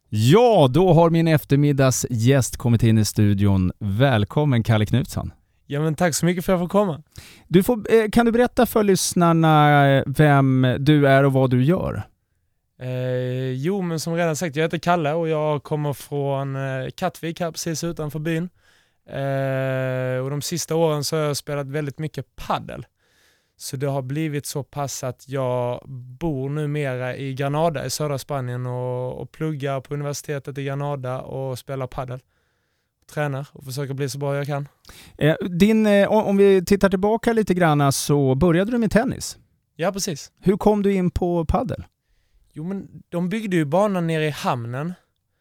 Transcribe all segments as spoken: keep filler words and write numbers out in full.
Ja, då har min eftermiddags gäst kommit in i studion. Välkommen Kalle Knutsson. Ja, men tack så mycket för att jag får komma. Du får, kan du berätta för lyssnarna vem du är och vad du gör? Eh, jo, men som redan sagt, jag heter Kalle och jag kommer från eh, Kattvik här precis utanför byn. Eh, och de sista åren så har jag spelat väldigt mycket paddel. Så det har blivit så pass att jag bor numera i Granada i södra Spanien och, och pluggar på universitetet i Granada och spelar paddel. Tränar och försöker bli så bra jag kan. Eh, din, eh, om vi tittar tillbaka lite grann så började du med tennis. Ja, precis. Hur kom du in på paddel? Jo, men de byggde ju banan nere i hamnen.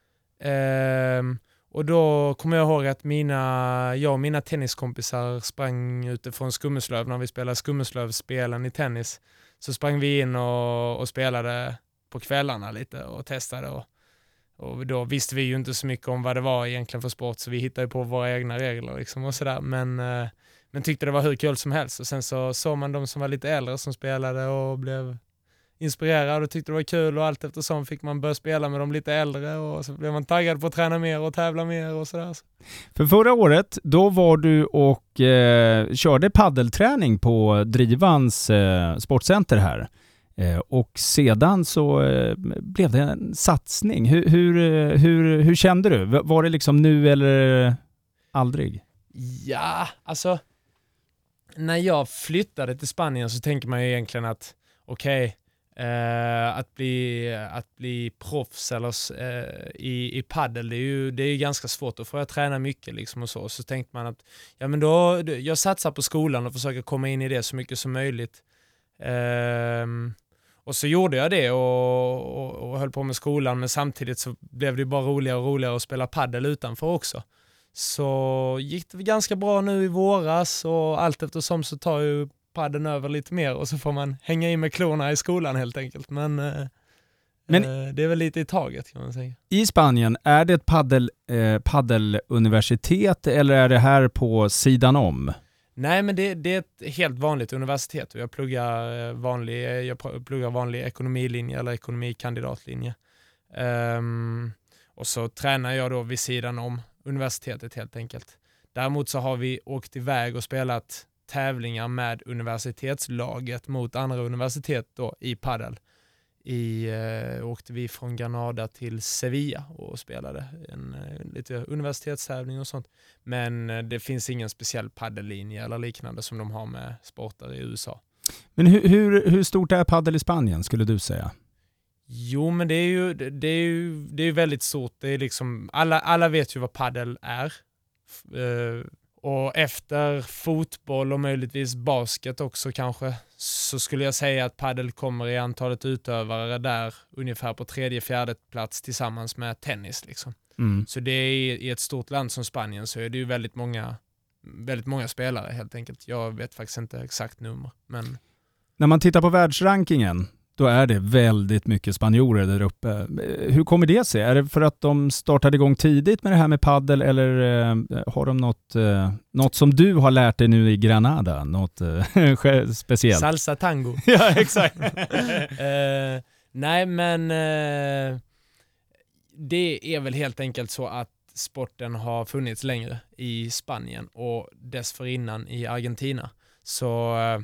Ehm, och då kommer jag ihåg att mina, jag och mina tenniskompisar sprang utifrån Skummeslöv när vi spelade Skummeslövspelen i tennis. Så sprang vi in och, och spelade på kvällarna lite och testade. Och, och då visste vi ju inte så mycket om vad det var egentligen för sport, så vi hittade ju på våra egna regler liksom och sådär. Men, eh, men tyckte det var hur kul som helst. Och sen så såg man de som var lite äldre som spelade och blev inspirerad och tyckte det var kul, och allt eftersom fick man börja spela med de lite äldre och så blev man taggad på att träna mer och tävla mer och sådär. För förra året, då var du och eh, körde paddelträning på Drivans eh, sportcenter här. Eh, och sedan så eh, blev det en satsning. Hur, hur, hur, hur kände du? Var det liksom nu eller aldrig? Ja, alltså när jag flyttade till Spanien så tänker man ju egentligen att okej, okay, Uh, att bli att bli proffs eller uh, i i paddel, det är ju det är ju ganska svårt, och får jag träna mycket liksom och så så tänkte man att ja men då jag satsar på skolan och försöker komma in i det så mycket som möjligt. Uh, och så gjorde jag det och, och, och höll på med skolan, men samtidigt så blev det bara roligare och roligare att spela paddel utanför också. Så gick det ganska bra nu i våras, och allt eftersom så tar ju padden över lite mer och så får man hänga in med klorna i skolan helt enkelt. Men, eh, Men eh, det är väl lite i taget kan man säga. I Spanien, är det ett paddel, eh, paddeluniversitet eller är det här på sidan om? Nej, men det, det är ett helt vanligt universitet och jag pluggar vanlig, jag pluggar vanlig ekonomilinje eller ekonomikandidatlinje. Um, och så tränar jag då vid sidan om universitetet helt enkelt. Däremot så har vi åkt iväg och spelat tävlingar med universitetslaget mot andra universitet då i paddel. I, eh, åkte vi från Granada till Sevilla och spelade en, en lite universitetstävling och sånt. Men eh, det finns ingen speciell paddellinje eller liknande som de har med sporter i U S A. Men hur, hur, hur stort är paddel i Spanien skulle du säga? Jo, men det är ju, det är ju, det är väldigt stort. Det är liksom, alla, alla vet ju vad paddel är. Uh, och efter fotboll och möjligtvis basket också kanske, så skulle jag säga att paddel kommer i antalet utövare där ungefär på tredje, fjärde plats tillsammans med tennis liksom. Mm. Så det är i ett stort land som Spanien så är det ju väldigt många, väldigt många spelare helt enkelt. Jag vet faktiskt inte exakt nummer, men när man tittar på världsrankingen, då är det väldigt mycket spanjorer där uppe. Hur kommer det sig? Är det för att de startade igång tidigt med det här med paddel, eller eh, har de något, eh, något som du har lärt dig nu i Granada? Något eh, speciellt? Salsa tango. Ja, exakt. uh, nej, men uh, det är väl helt enkelt så att sporten har funnits längre i Spanien och dessförinnan i Argentina. Så... Uh,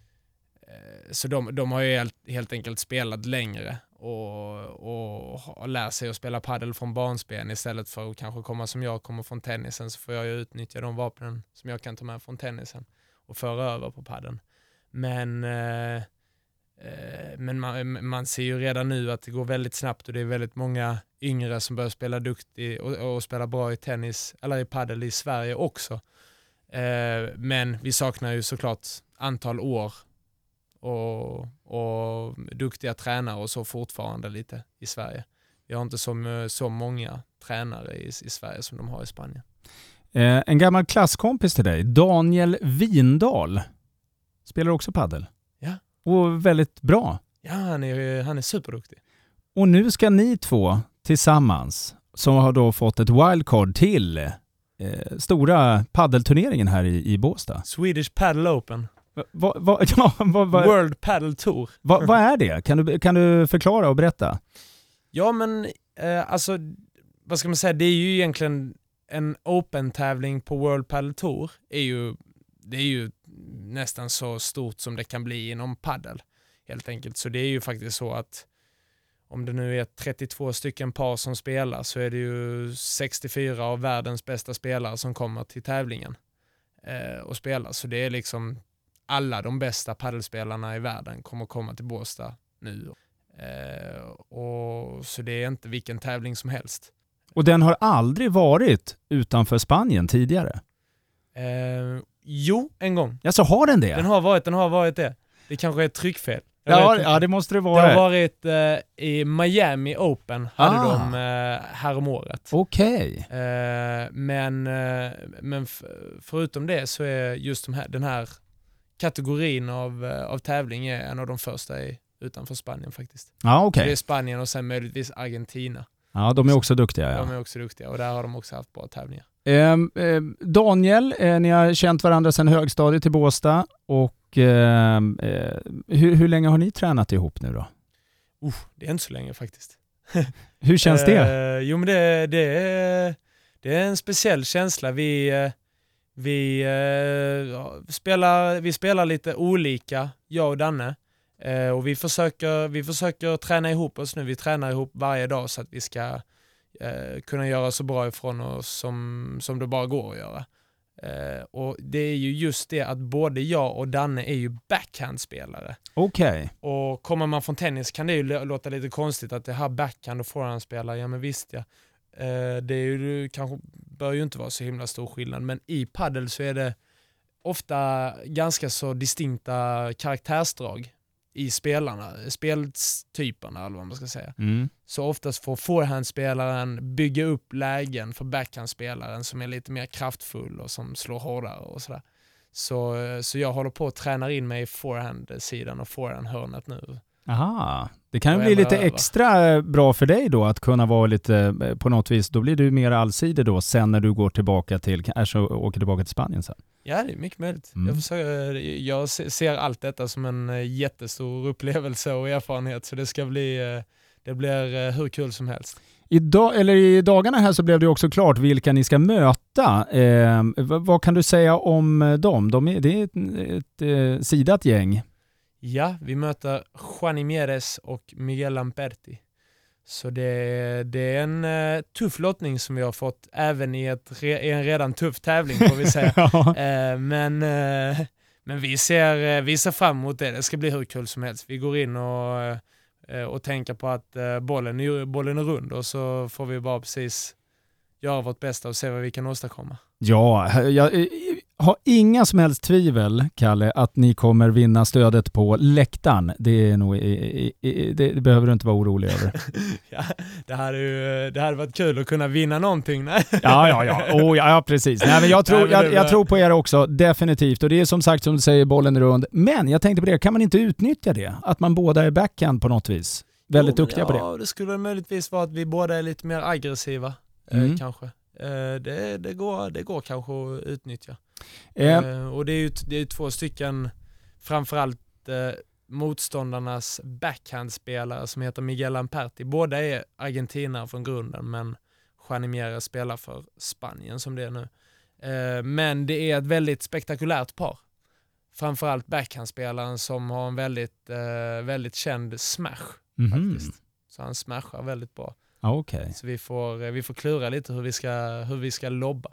Så de, de har ju helt, helt enkelt spelat längre och, och har lärt sig att spela paddel från barnsben istället för att kanske komma som jag kommer från tennisen, så får jag ju utnyttja de vapnen som jag kan ta med från tennisen och föra över på paddeln. Men, eh, eh, men man, man ser ju redan nu att det går väldigt snabbt och det är väldigt många yngre som börjar spela duktigt och, och spela bra i tennis eller i paddel i Sverige också. Eh, men vi saknar ju såklart antal år Och, och duktiga tränare och så fortfarande lite i Sverige. Vi har inte så, så många tränare i, i Sverige som de har i Spanien. Eh, en gammal klasskompis till dig, Daniel Windahl, spelar också paddel. Ja. Och väldigt bra. Ja, han är, han är superduktig. Och nu ska ni två tillsammans, som har då fått ett wildcard till eh, stora paddelturneringen här i, i Båstad. Swedish Paddle Open. Va, va, ja, va, va, World Paddle Tour. Vad va är det? Kan du, kan du förklara och berätta? Ja, men eh, alltså vad ska man säga, det är ju egentligen en open-tävling på World Padel Tour är ju, det är ju nästan så stort som det kan bli inom paddel helt enkelt. Så det är ju faktiskt så att om det nu är trettiotvå stycken par som spelar så är det ju sextiofyra av världens bästa spelare som kommer till tävlingen eh, och spelar. Så det är liksom alla de bästa paddelspelarna i världen kommer komma till Båstad nu. Eh, och så det är inte vilken tävling som helst. Och den har aldrig varit utanför Spanien tidigare? Eh, jo, en gång. Ja, så har den det? Den har varit, den har varit det. Det kanske är ett tryckfel. Ja, ja, det måste det vara. Det har varit eh, i Miami Open hade ah. de eh, här om året. Okej. Okay. Eh, men eh, men f- förutom det så är just de här, den här kategorin av, eh, av tävling är en av de första i, utanför Spanien faktiskt. Ja, okej. Okay. Det är Spanien och sen möjligtvis Argentina. Ja, de är också duktiga. Ja. De är också duktiga och där har de också haft bra tävlingar. Eh, eh, Daniel, eh, ni har känt varandra sedan högstadiet i Båstad och eh, eh, hur, hur länge har ni tränat ihop nu då? Uh, det är inte så länge faktiskt. Hur känns det? Eh, jo men det, det, är, det är en speciell känsla. Vi, vi, eh, spelar, vi spelar lite olika, jag och Danne. Eh, och vi försöker, vi försöker träna ihop oss nu. Vi tränar ihop varje dag så att vi ska eh, kunna göra så bra ifrån oss som, som det bara går att göra. Eh, och det är ju just det att både jag och Danne är ju backhandspelare. Okej. Okay. Och kommer man från tennis kan det ju låta lite konstigt att det här backhand och forehandspelare, ja men visst ja. Eh, det är ju, kanske bör ju inte vara så himla stor skillnad, men i paddel så är det ofta ganska så distinkta karaktärsdrag i spelarna, speltyperna eller vad man ska säga. Mm. Så oftast får forehandspelaren bygga upp lägen för backhandspelaren som är lite mer kraftfull och som slår hårdare och sådär. Så, så jag håller på att träna in mig i forehand-sidan och forehand-hörnet nu. Aha, det kan ju bli lite över. Extra bra för dig då att kunna vara lite på något vis, då blir du mer allsidig då sen när du går tillbaka till, alltså åker tillbaka till Spanien sen. Ja, det är mycket möjligt. Mm. Jag, försöker, jag ser allt detta som en jättestor upplevelse och erfarenhet, så det ska bli, det blir hur kul som helst. Idag, eller i dagarna här så blev det också klart vilka ni ska möta. Eh, vad, vad kan du säga om dem? De är, det är ett, ett, ett sidat gäng. Ja, vi möter Juan Imieres och Miguel Lamperti. Så det, det är en uh, tuff lottning som vi har fått även i, ett, i en redan tuff tävling får vi säga. ja. uh, men uh, men vi, ser, uh, vi ser fram emot det. Det ska bli hur kul som helst. Vi går in och, uh, och tänker på att uh, bollen, är, bollen är rund och så får vi bara precis göra vårt bästa och se vad vi kan åstadkomma. Ja, jag har inga som helst tvivel, Kalle, att ni kommer vinna stödet på läktaren. Det, är nog, det, det behöver du inte vara orolig över. ja, det hade ju det hade varit kul att kunna vinna någonting. Nej? ja, ja, ja. Oh, ja, precis. Nej, men jag, tror, Nej, men jag, jag tror på er också, definitivt. Och det är som sagt, som du säger, bollen är rund. Men jag tänkte på det, kan man inte utnyttja det? Att man båda är backhand på något vis? Väldigt jo, duktiga ja, på det. Ja, det skulle möjligtvis vara att vi båda är lite mer aggressiva, mm. eh, kanske. Det, det, går, det går kanske att utnyttja. Mm. Och det är ju det är två stycken framförallt eh, motståndarnas backhandspelare som heter Miguel Lamperti. Båda är argentinare från grunden, men Juan Imieres spelar för Spanien som det är nu. Eh, men det är ett väldigt spektakulärt par. Framförallt backhandspelaren som har en väldigt, eh, väldigt känd smash mm-hmm. faktiskt. Så han smashar väldigt bra. Okay. Så vi får, vi får klura lite hur vi ska, hur vi ska lobba.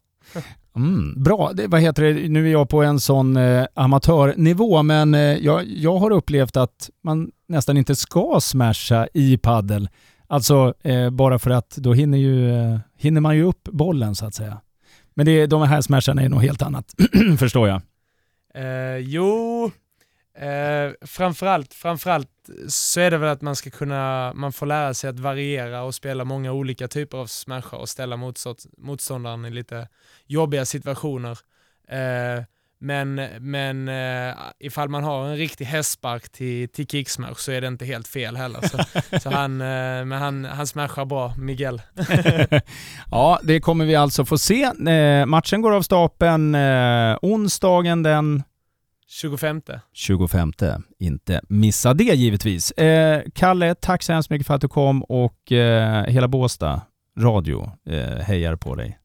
mm, bra, det, vad heter det? Nu är jag på en sån eh, amatörnivå, men eh, jag, jag har upplevt att man nästan inte ska smasha i paddel. Alltså eh, bara för att då hinner, ju, eh, hinner man ju upp bollen så att säga. Men det, de här smasharna är nog helt annat, förstår jag. Eh, jo... Eh, framförallt, framförallt så är det väl att man ska kunna, man får lära sig att variera och spela många olika typer av smashar och ställa motstånd, motståndaren i lite jobbiga situationer. Eh, men men eh, ifall man har en riktig hästspark till, till kicksmash så är det inte helt fel heller. Så, så han, eh, men han, han smashar bra, Miguel. Ja, det kommer vi alltså få se. Eh, matchen går av stapeln eh, onsdagen den tjugofemte. tjugofemte. Inte missa det givetvis. Eh, Kalle, tack så hemskt mycket för att du kom och eh, hela Båstad radio eh, hejar på dig.